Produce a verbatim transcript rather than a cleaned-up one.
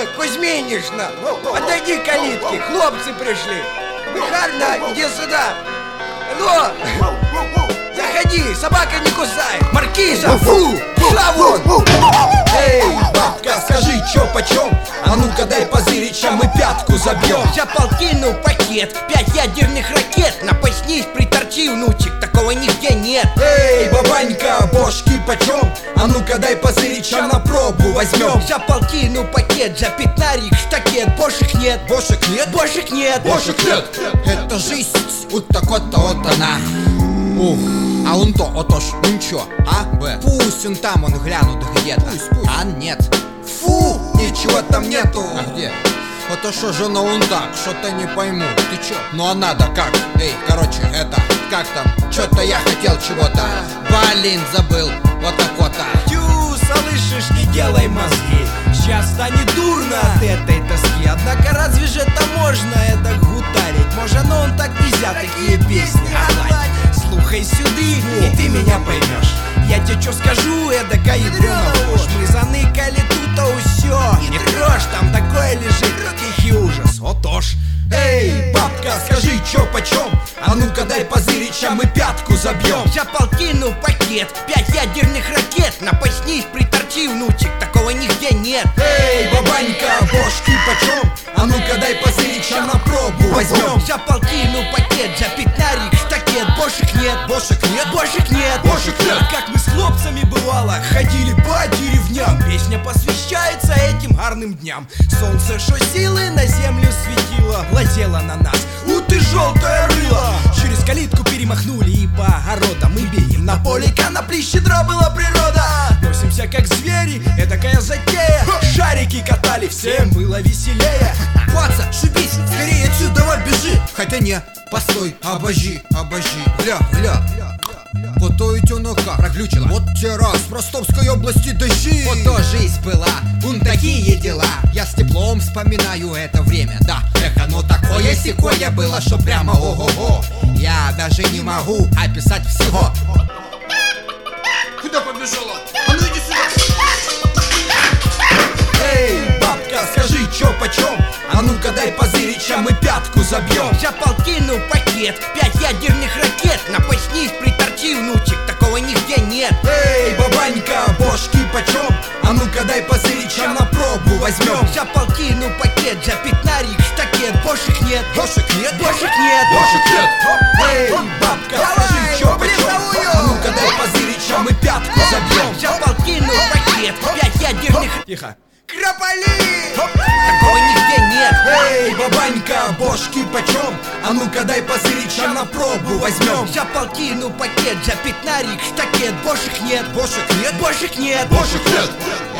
Алло, Кузьминишна, подойди к калитке, хлопцы пришли. Харна, иди сюда. Алло, заходи, собака не кусает. Маркиза, фу, шла вон. Эй, бабка, скажи, чё почем? А ну-ка дай позырича, мы пятку забьем. За полтину пакет, пять ядерных ракет. Напаснись, приторчи, внучек, такого нигде нет. Эй, бабанька, бошки почем? А ну-ка дай позырича, на пробу возьмем. За полтину пакет, за пятнарик штакет. Бошек нет, Бошек нет? бошек нет, Бошек нет. Это жизнь, вот так вот-то вот она. Ух, а он то, отож, ну чё, а? Б. Пусть он там, он глянут где-то. Пусть, пусть. А нет. Фу, ничего там нету. А где? Это что же на он так, что-то не пойму. Ты чё? Ну а надо как? Эй, короче, это, как там? Чё-то я хотел чего-то. Блин, забыл, вот так вот-то. Тю, слышишь, не делай мозги. Сейчас станет дурно от этой тоски. Однако разве же это можно, это гутарить? Может, но он так нельзя, такие песни гладь. Слухай сюды, и ты меня поймешь. Я тебе что скажу, эдакая ядрёна ложь. Мы заныкали тут-то усё. Не трожь, там такое лежит, тихий ужас, отож. Эй, бабка, скажи, чё почем? А ну-ка дай позырича, мы пятку забьем. За полтину пакет, пять ядерных ракет. Напаснись, приторчи, внучек, такого нигде нет. Эй, бабанька, бошки почем? А ну-ка дай позырича, на пробу возьмем. За полтину пакет, за пятнарик штакет. Бошек нет, Бошек нет? бошек нет, Бошек нет. Как мы с хлопцами бывало ходили по деревням. Песня посвящается этим гарным дням. Солнце, шо силы на землю светило, глазело на нас, у ты желтое рыло. Через калитку перемахнули и по огородам мы бегем. На поле конопли щедра была природа. Носимся как звери, этакая затея. Шарики катали, всем было веселее. Паца, шибись, скорее отсюда, давай бежи. Хотя не, постой, обожди, обожди. Гля, гля, вот то ведь оно как проглючило. Вот те раз в Ростовской области дожди. Вот то жизнь была, вон такие дела. Я с теплом вспоминаю это время, да. Эх, оно такое секое было, что прямо ого-го. Я даже не могу описать всего. Куда побежала? А ну иди сюда. Эй, бабка, скажи, чё почем? А ну-ка дай позырича, мы пятку забьем. За полтину пакет, пять ядерных ракет. Напаснись, приторчи, внучек, такого нигде нет. Эй, бабанька, бошки почем? А ну-ка дай позырича, на пробу возьмем. За полтину пакет, за пятнарик штакет. Бошек нет, Бошек нет? бошек нет, Бошек нет. Эй, бабка, скажи, чё почем? А ну-ка дай позырича, мы пятку забьем. За полтину пакет, пять ядерных. Тихо. Крополи! Такого нигде нет. Эй, бабанька, бошки почем? А ну-ка дай позырича, на пробу возьмем. За полтину пакет, за пятнарик штакет. Бошек нет, Бошек нет? бошек нет, Бошек нет.